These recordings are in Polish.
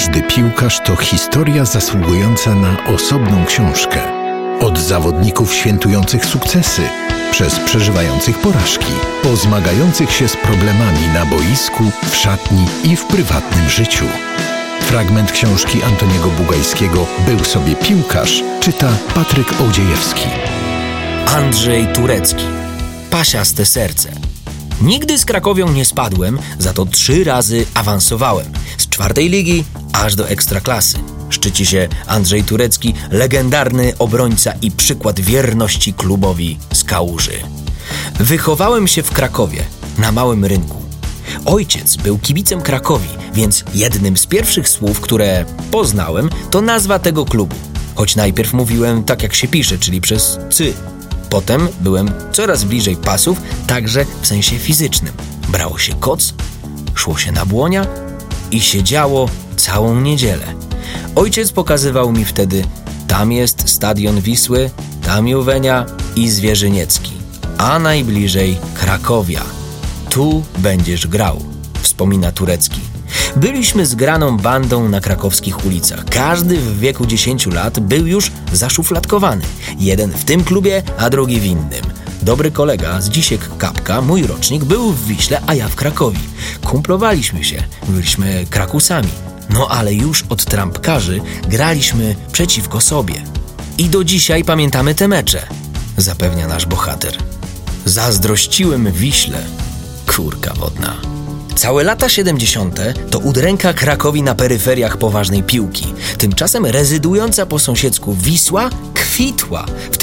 Każdy piłkarz to historia zasługująca na osobną książkę. Od zawodników świętujących sukcesy, przez przeżywających porażki, po zmagających się z problemami na boisku, w szatni i w prywatnym życiu. Fragment książki Antoniego Bugajskiego „Był sobie piłkarz” czyta Patryk Ołdziejewski. Andrzej Turecki. Pasiaste serce. Nigdy z Krakowią nie spadłem, za to 3 razy awansowałem. Z 4. ligi aż do ekstraklasy. Szczyci się Andrzej Turecki, legendarny obrońca i przykład wierności klubowi z Kałuży. Wychowałem się w Krakowie, na Małym Rynku. Ojciec był kibicem Krakowi, więc jednym z pierwszych słów, które poznałem, to nazwa tego klubu. Choć najpierw mówiłem tak, jak się pisze, czyli przez cy. Potem byłem coraz bliżej pasów, także w sensie fizycznym. Brało się koc, szło się na błonia i się działo całą niedzielę. Ojciec pokazywał mi wtedy: tam jest stadion Wisły, tam Juwenia i Zwierzyniecki, a najbliżej Krakowia. Tu będziesz grał, wspomina Turecki. Byliśmy zgraną bandą na krakowskich ulicach. Każdy w wieku 10 lat był już zaszufladkowany. Jeden w tym klubie, a drugi w innym. Dobry kolega z Dzisiek Kapka, mój rocznik, był w Wiśle, a ja w Krakowi. Kumplowaliśmy się, byliśmy krakusami. No ale już od trampkarzy graliśmy przeciwko sobie. I do dzisiaj pamiętamy te mecze, zapewnia nasz bohater. Zazdrościłem Wiśle. Kurka wodna. Całe lata 70. to udręka Krakowi na peryferiach poważnej piłki. Tymczasem rezydująca po sąsiedzku Wisła kwitła. W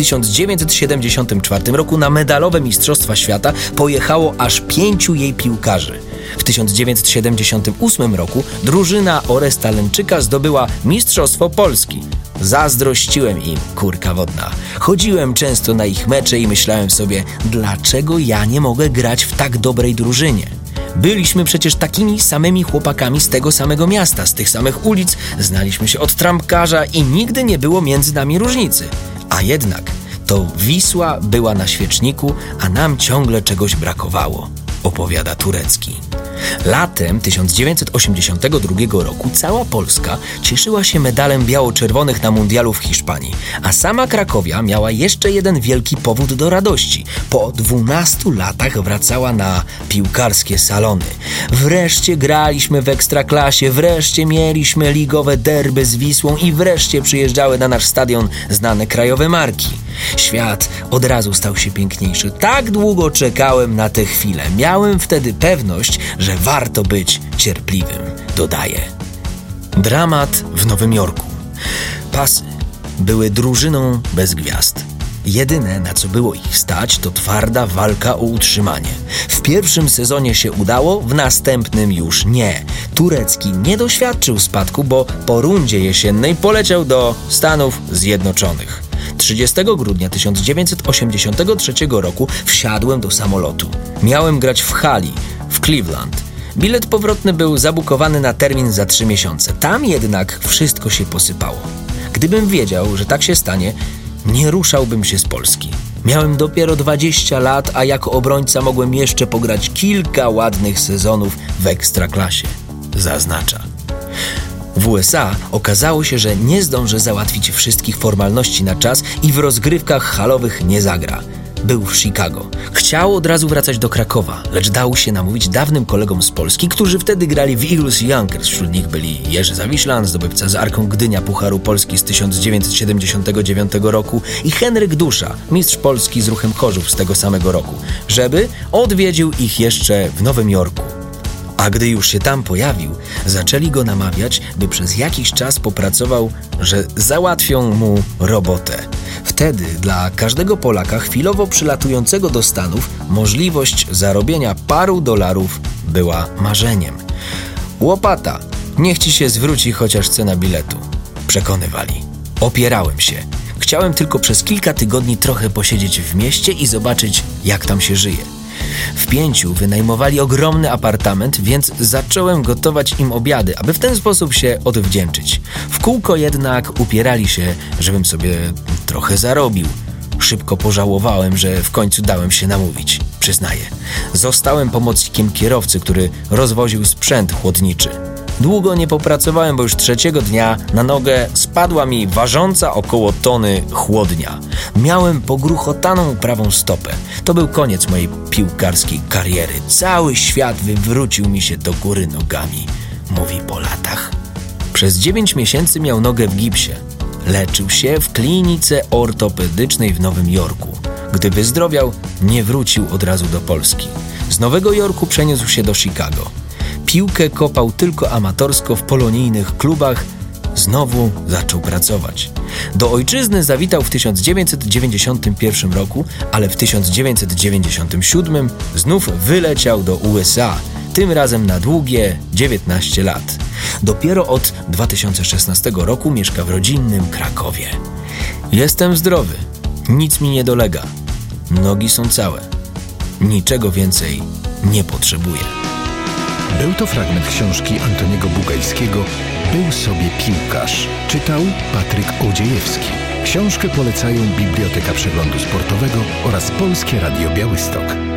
1974 roku na medalowe Mistrzostwa Świata pojechało aż 5 jej piłkarzy. W 1978 roku drużyna Oresta Lęczyka zdobyła Mistrzostwo Polski. Zazdrościłem im, kurka wodna. Chodziłem często na ich mecze i myślałem sobie, dlaczego ja nie mogę grać w tak dobrej drużynie? Byliśmy przecież takimi samymi chłopakami z tego samego miasta, z tych samych ulic, znaliśmy się od trampkarza i nigdy nie było między nami różnicy. A jednak to Wisła była na świeczniku, a nam ciągle czegoś brakowało, opowiada Turecki. Latem 1982 roku cała Polska cieszyła się medalem biało-czerwonych na mundialu w Hiszpanii, a sama Krakowia miała jeszcze jeden wielki powód do radości. Po 12 latach wracała na piłkarskie salony. Wreszcie graliśmy w ekstraklasie, wreszcie mieliśmy ligowe derby z Wisłą i wreszcie przyjeżdżały na nasz stadion znane krajowe marki. Świat od razu stał się piękniejszy. Tak długo czekałem na tę chwilę. Miałem wtedy pewność, że warto być cierpliwym, dodaje. Dramat w Nowym Jorku. Pasy były drużyną bez gwiazd. Jedyne, na co było ich stać, to twarda walka o utrzymanie. W pierwszym sezonie się udało, w następnym już nie. Turecki nie doświadczył spadku, bo po rundzie jesiennej poleciał do Stanów Zjednoczonych. 30 grudnia 1983 roku wsiadłem do samolotu. Miałem grać w hali, w Cleveland. Bilet powrotny był zabukowany na termin za 3 miesiące. Tam jednak wszystko się posypało. Gdybym wiedział, że tak się stanie, nie ruszałbym się z Polski. Miałem dopiero 20 lat, a jako obrońca mogłem jeszcze pograć kilka ładnych sezonów w ekstraklasie, zaznacza. W USA okazało się, że nie zdąży załatwić wszystkich formalności na czas i w rozgrywkach halowych nie zagra. Był w Chicago. Chciał od razu wracać do Krakowa, lecz dał się namówić dawnym kolegom z Polski, którzy wtedy grali w Eagles Youngers. Wśród nich byli Jerzy Zawiślan, zdobywca z Arką Gdynia Pucharu Polski z 1979 roku i Henryk Dusza, mistrz Polski z Ruchem Chorzów z tego samego roku, żeby odwiedził ich jeszcze w Nowym Jorku. A gdy już się tam pojawił, zaczęli go namawiać, by przez jakiś czas popracował, że załatwią mu robotę. Wtedy dla każdego Polaka chwilowo przylatującego do Stanów możliwość zarobienia paru dolarów była marzeniem. Łopata, niech ci się zwróci chociaż cena biletu, przekonywali. Opierałem się. Chciałem tylko przez kilka tygodni trochę posiedzieć w mieście i zobaczyć, jak tam się żyje. W Pięciu wynajmowali ogromny apartament, więc zacząłem gotować im obiady, aby w ten sposób się odwdzięczyć. W kółko jednak upierali się, żebym sobie trochę zarobił. Szybko pożałowałem, że w końcu dałem się namówić, przyznaję. Zostałem pomocnikiem kierowcy, który rozwoził sprzęt chłodniczy. Długo nie popracowałem, bo już trzeciego dnia na nogę spadła mi ważąca około tony chłodnia. Miałem pogruchotaną prawą stopę. To był koniec mojej piłkarskiej kariery. Cały świat wywrócił mi się do góry nogami, mówi po latach. Przez 9 miesięcy miał nogę w gipsie. Leczył się w klinice ortopedycznej w Nowym Jorku. Gdy wyzdrowiał, nie wrócił od razu do Polski. Z Nowego Jorku przeniósł się do Chicago. Piłkę kopał tylko amatorsko w polonijnych klubach. Znowu zaczął pracować. Do ojczyzny zawitał w 1991 roku, ale w 1997 znów wyleciał do USA, tym razem na długie 19 lat. Dopiero od 2016 roku mieszka w rodzinnym Krakowie. Jestem zdrowy, nic mi nie dolega, nogi są całe, niczego więcej nie potrzebuję. Był to fragment książki Antoniego Bugajskiego „Był sobie piłkarz”. Czytał Patryk Odziejewski. Książkę polecają Biblioteka Przeglądu Sportowego oraz Polskie Radio Białystok.